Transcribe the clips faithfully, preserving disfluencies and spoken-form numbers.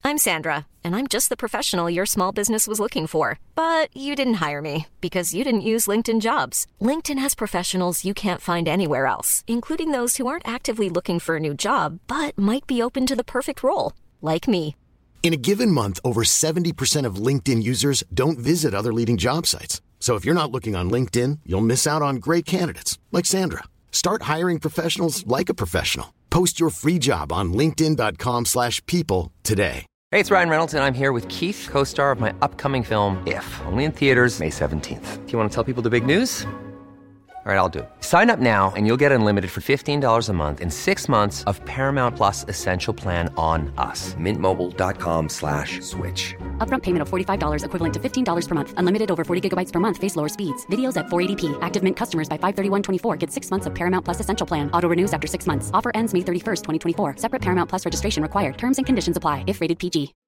I'm Sandra, and I'm just the professional your small business was looking for. But you didn't hire me because you didn't use LinkedIn Jobs. LinkedIn has professionals you can't find anywhere else, including those who aren't actively looking for a new job, but might be open to the perfect role, like me. In a given month, over seventy percent of LinkedIn users don't visit other leading job sites. So if you're not looking on LinkedIn, you'll miss out on great candidates like Sandra. Start hiring professionals like a professional. Post your free job on linkedin dot com slash people today. Hey, it's Ryan Reynolds, and I'm here with Keith, co-star of my upcoming film, If, only in theaters May seventeenth. Do you want to tell people the big news? All right, I'll do it. Sign up now and you'll get unlimited for fifteen dollars a month and six months of Paramount Plus Essential Plan on us. Mint Mobile dot com slash switch. Upfront payment of forty-five dollars equivalent to fifteen dollars per month. Unlimited over forty gigabytes per month. Face lower speeds. Videos at four eighty p. Active Mint customers by five thirty-one twenty-four get six months of Paramount Plus Essential Plan. Auto renews after six months. Offer ends May thirty-first, twenty twenty-four. Separate Paramount Plus registration required. Terms and conditions apply if rated P G.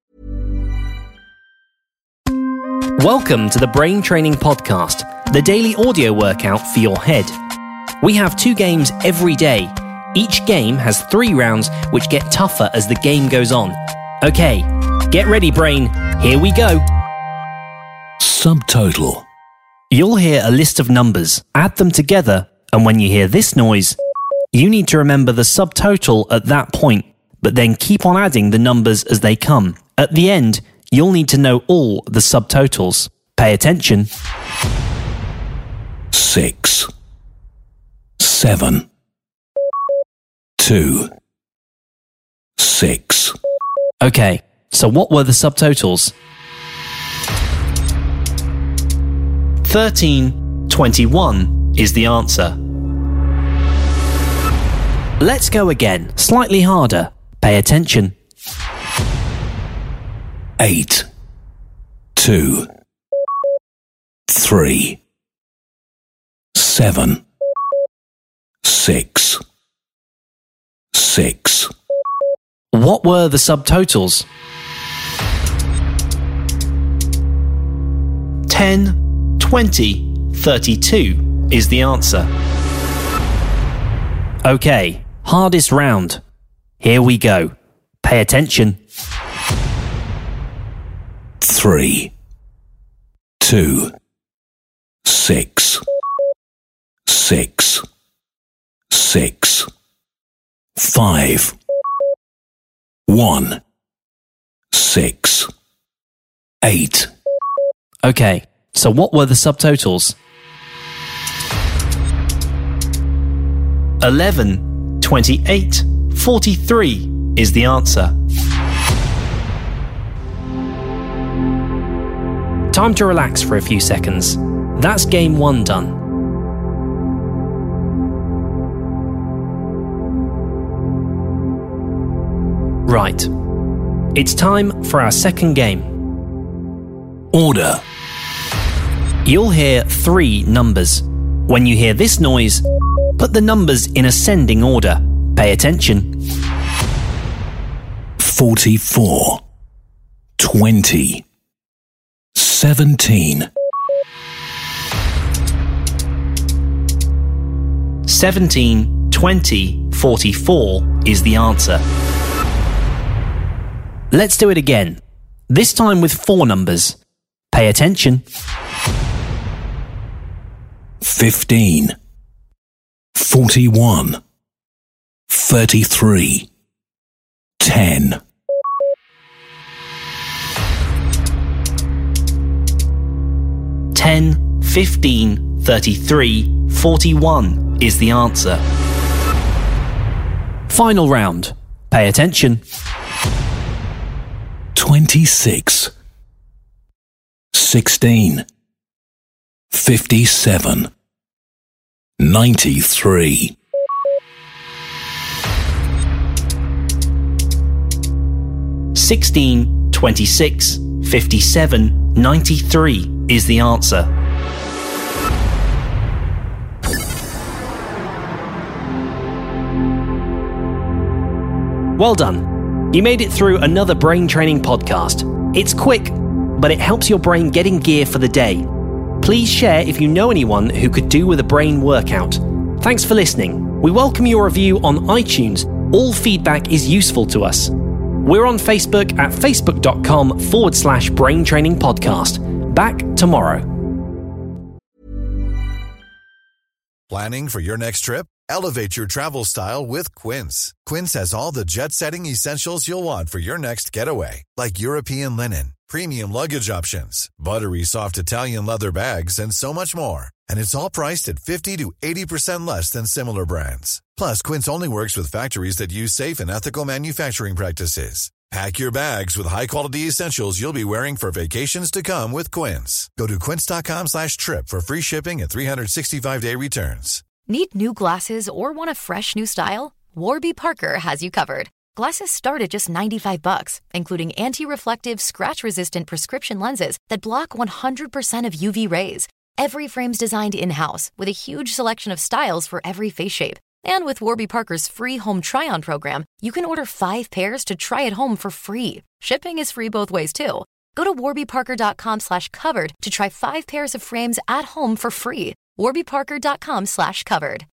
Welcome to the Brain Training Podcast, the daily audio workout for your head. We have two games every day. Each game has three rounds which get tougher as the game goes on. Okay, get ready, brain. Here we go. Subtotal. You'll hear a list of numbers, add them together, and when you hear this noise, you need to remember the subtotal at that point, but then keep on adding the numbers as they come. At the end, you'll need to know all the subtotals. Pay attention. Six. Seven. Two. Six. Okay, so what were the subtotals? thirteen twenty-one is the answer. Let's go again, slightly harder. Pay attention. Eight. Two. Three. Seven. Six. Six. What were the subtotals? ten, twenty, thirty-two is the answer. Okay, hardest round. Here we go. Pay attention. Three. Two. Six. Six. Six. Five. One. Six. Eight. Okay, so what were the subtotals? eleven, twenty-eight, forty-three is the answer. Time to relax for a few seconds. That's game one done. Right. It's time for our second game. Order. You'll hear three numbers. When you hear this noise, put the numbers in ascending order. Pay attention. Forty-four. Twenty. Seventeen. seventeen, twenty, forty-four is the answer. Let's do it again. This time with four numbers. Pay attention. Fifteen. Forty-one. Thirty-three. Ten. ten, fifteen, thirty-three, forty-one is the answer. Final round. Pay attention. Twenty-six. Sixteen. Fifty-seven. Ninety-three. sixteen, twenty-six, fifty-seven, ninety-three is the answer. Well done. You made it through another brain training podcast. It's quick, but it helps your brain get in gear for the day. Please share if you know anyone who could do with a brain workout. Thanks for listening. We welcome your review on iTunes. All feedback is useful to us. We're on Facebook at facebook.com forward slash brain training podcast. Back tomorrow. Planning for your next trip? Elevate your travel style with Quince. Quince has all the jet-setting essentials you'll want for your next getaway, like European linen, premium luggage options, buttery soft Italian leather bags, and so much more. And it's all priced at fifty to eighty percent less than similar brands. Plus, Quince only works with factories that use safe and ethical manufacturing practices. Pack your bags with high-quality essentials you'll be wearing for vacations to come with Quince. Go to quince.com slash trip for free shipping and three sixty-five day returns. Need new glasses or want a fresh new style? Warby Parker has you covered. Glasses start at just ninety-five bucks, including anti-reflective, scratch-resistant prescription lenses that block one hundred percent of U V rays. Every frame's designed in-house with a huge selection of styles for every face shape. And with Warby Parker's free home try-on program, you can order five pairs to try at home for free. Shipping is free both ways, too. Go to warbyparker.com slash covered to try five pairs of frames at home for free. warbyparker.com slash covered.